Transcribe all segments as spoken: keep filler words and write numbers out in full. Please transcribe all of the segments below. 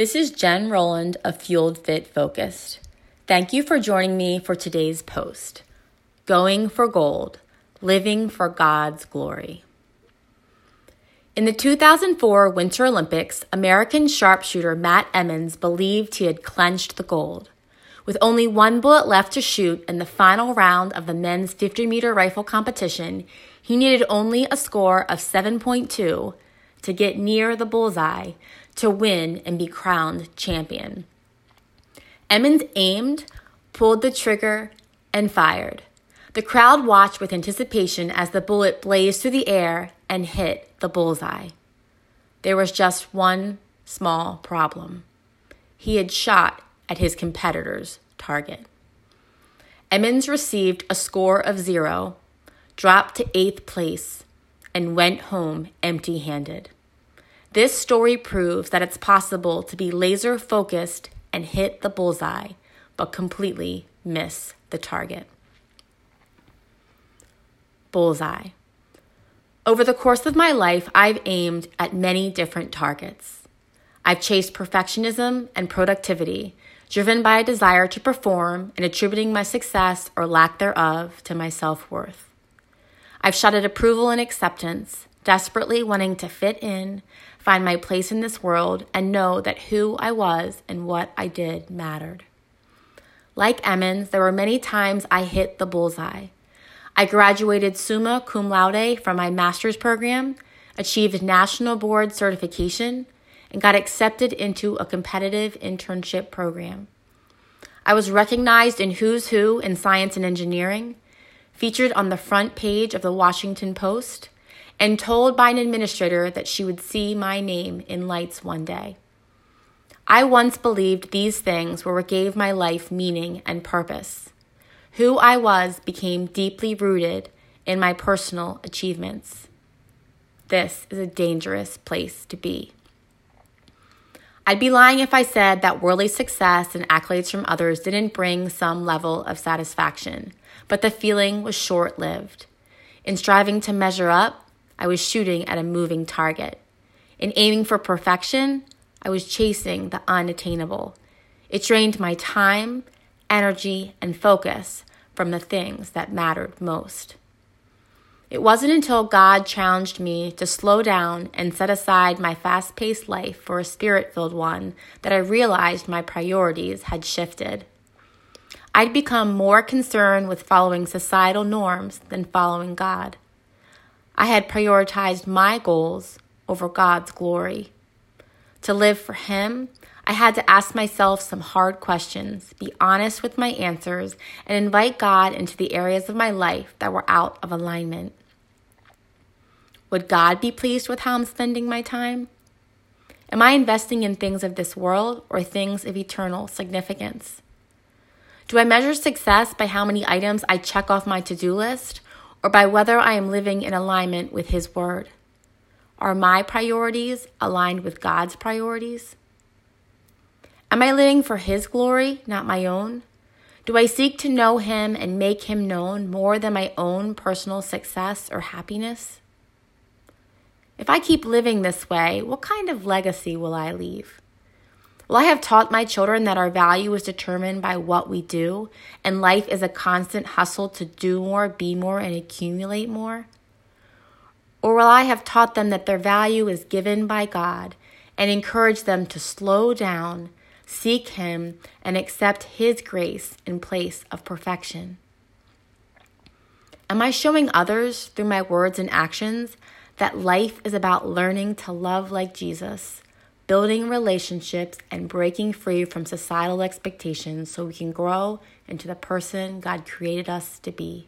This is Jen Rowland of Fueled Fit Focused. Thank you for joining me for today's post, Going for Gold, Living for God's Glory. In the two thousand four Winter Olympics, American sharpshooter Matt Emmons believed he had clinched the gold. With only one bullet left to shoot in the final round of the men's fifty-meter rifle competition, he needed only a score of seven point two to get near the bullseye to win and be crowned champion. Emmons aimed, pulled the trigger, and fired. The crowd watched with anticipation as the bullet blazed through the air and hit the bullseye. There was just one small problem. He had shot at his competitor's target. Emmons received a score of zero, dropped to eighth place, and went home empty-handed. This story proves that it's possible to be laser-focused and hit the bullseye, but completely miss the target. Bullseye. Over the course of my life, I've aimed at many different targets. I've chased perfectionism and productivity, driven by a desire to perform and attributing my success or lack thereof to my self-worth. I've shot at approval and acceptance, desperately wanting to fit in, find my place in this world, and know that who I was and what I did mattered. Like Emmons, there were many times I hit the bullseye. I graduated summa cum laude from my master's program, achieved national board certification, and got accepted into a competitive internship program. I was recognized in Who's Who in Science and Engineering, featured on the front page of the Washington Post, and told by an administrator that she would see my name in lights one day. I once believed these things were what gave my life meaning and purpose. Who I was became deeply rooted in my personal achievements. This is a dangerous place to be. I'd be lying if I said that worldly success and accolades from others didn't bring some level of satisfaction, but the feeling was short-lived. In striving to measure up, I was shooting at a moving target. In aiming for perfection, I was chasing the unattainable. It drained my time, energy, and focus from the things that mattered most. It wasn't until God challenged me to slow down and set aside my fast-paced life for a spirit-filled one that I realized my priorities had shifted. I'd become more concerned with following societal norms than following God. I had prioritized my goals over God's glory. To live for Him, I had to ask myself some hard questions, be honest with my answers, and invite God into the areas of my life that were out of alignment. Would God be pleased with how I'm spending my time? Am I investing in things of this world or things of eternal significance? Do I measure success by how many items I check off my to-do list, or by whether I am living in alignment with His Word? Are my priorities aligned with God's priorities? Am I living for His glory, not my own? Do I seek to know Him and make Him known more than my own personal success or happiness? If I keep living this way, what kind of legacy will I leave? Will I have taught my children that our value is determined by what we do, and life is a constant hustle to do more, be more, and accumulate more? Or will I have taught them that their value is given by God and encourage them to slow down, seek Him, and accept His grace in place of perfection? Am I showing others through my words and actions that life is about learning to love like Jesus, building relationships, and breaking free from societal expectations so we can grow into the person God created us to be?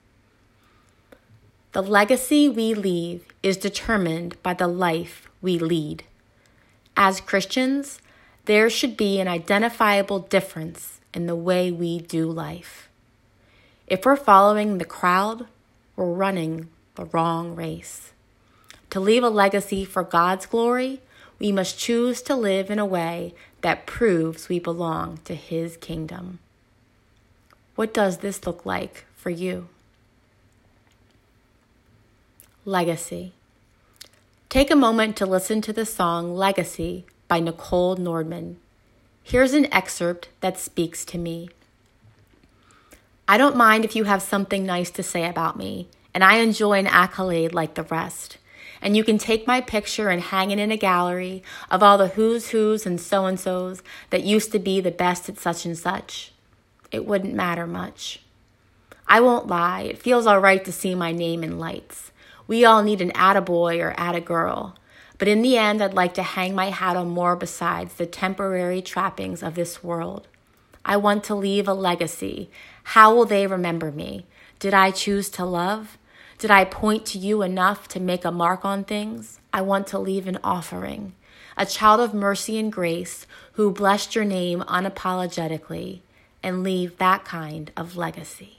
The legacy we leave is determined by the life we lead. As Christians, there should be an identifiable difference in the way we do life. If we're following the crowd, we're running the wrong race. To leave a legacy for God's glory, we must choose to live in a way that proves we belong to His kingdom. What does this look like for you? Legacy. Take a moment to listen to the song Legacy by Nicole Nordman. Here's an excerpt that speaks to me. I don't mind if you have something nice to say about me, and I enjoy an accolade like the rest. And you can take my picture and hang it in a gallery of all the who's who's and so-and-sos that used to be the best at such and such. It wouldn't matter much. I won't lie, it feels all right to see my name in lights. We all need an attaboy or attagirl. But in the end, I'd like to hang my hat on more besides the temporary trappings of this world. I want to leave a legacy. How will they remember me? Did I choose to love? Did I point to you enough to make a mark on things? I want to leave an offering, a child of mercy and grace who blessed your name unapologetically, and leave that kind of legacy.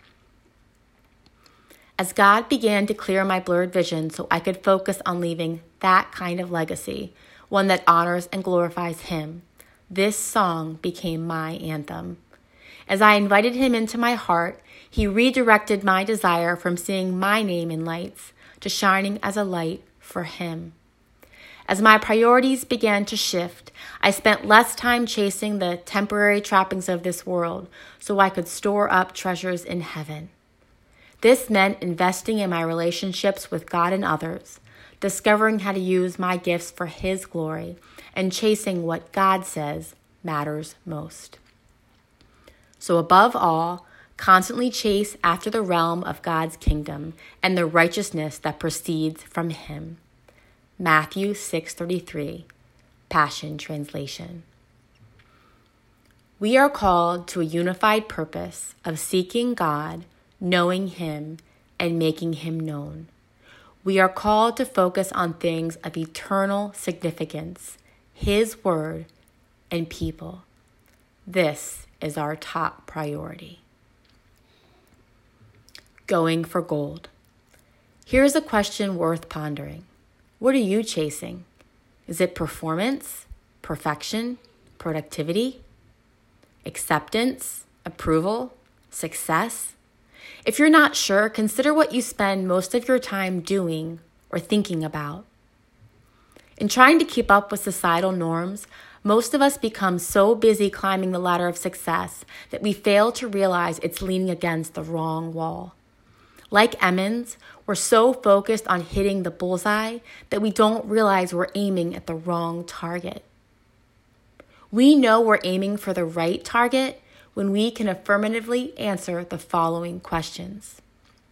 As God began to clear my blurred vision so I could focus on leaving that kind of legacy, one that honors and glorifies Him, this song became my anthem. As I invited Him into my heart, He redirected my desire from seeing my name in lights to shining as a light for Him. As my priorities began to shift, I spent less time chasing the temporary trappings of this world so I could store up treasures in heaven. This meant investing in my relationships with God and others, discovering how to use my gifts for His glory, and chasing what God says matters most. So above all, constantly chase after the realm of God's kingdom and the righteousness that proceeds from Him. Matthew six thirty-three, Passion Translation. We are called to a unified purpose of seeking God, knowing Him, and making Him known. We are called to focus on things of eternal significance, His word, and people. This is our top priority. Going for gold. Here's a question worth pondering. What are you chasing? Is it performance, perfection, productivity, acceptance, approval, success? If you're not sure, consider what you spend most of your time doing or thinking about. In trying to keep up with societal norms, most of us become so busy climbing the ladder of success that we fail to realize it's leaning against the wrong wall. Like Emmons, we're so focused on hitting the bullseye that we don't realize we're aiming at the wrong target. We know we're aiming for the right target when we can affirmatively answer the following questions.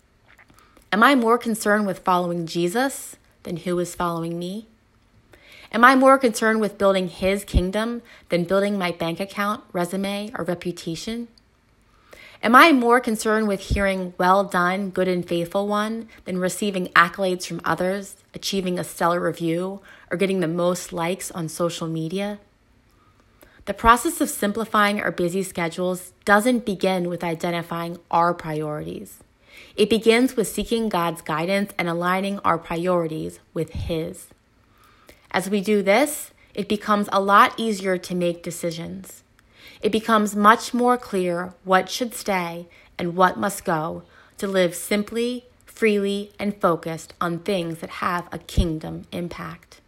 Am I more concerned with following Jesus than who is following me? Am I more concerned with building His kingdom than building my bank account, resume, or reputation? Am I more concerned with hearing, well done, good and faithful one, than receiving accolades from others, achieving a stellar review, or getting the most likes on social media? The process of simplifying our busy schedules doesn't begin with identifying our priorities. It begins with seeking God's guidance and aligning our priorities with His. As we do this, it becomes a lot easier to make decisions. It becomes much more clear what should stay and what must go to live simply, freely, and focused on things that have a kingdom impact.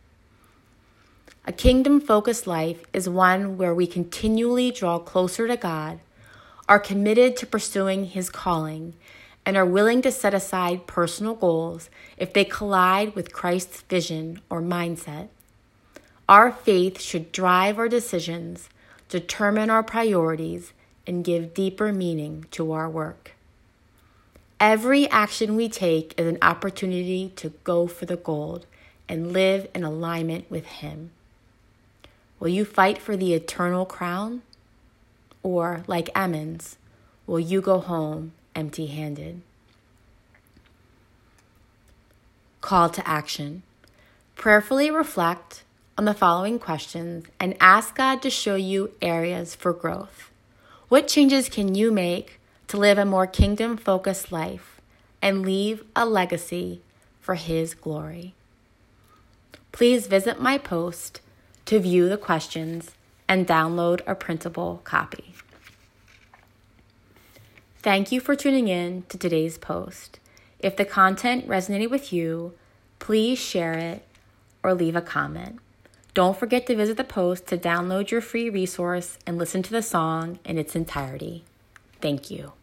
A kingdom-focused life is one where we continually draw closer to God, are committed to pursuing His calling, and are willing to set aside personal goals if they collide with Christ's vision or mindset. Our faith should drive our decisions, determine our priorities, and give deeper meaning to our work. Every action we take is an opportunity to go for the gold and live in alignment with Him. Will you fight for the eternal crown? Or, like Emmons, will you go home empty-handed? Call to action. Prayerfully reflect on the following questions and ask God to show you areas for growth. What changes can you make to live a more kingdom-focused life and leave a legacy for His glory? Please visit my post to view the questions and download a printable copy. Thank you for tuning in to today's post. If the content resonated with you, please share it or leave a comment. Don't forget to visit the post to download your free resource and listen to the song in its entirety. Thank you.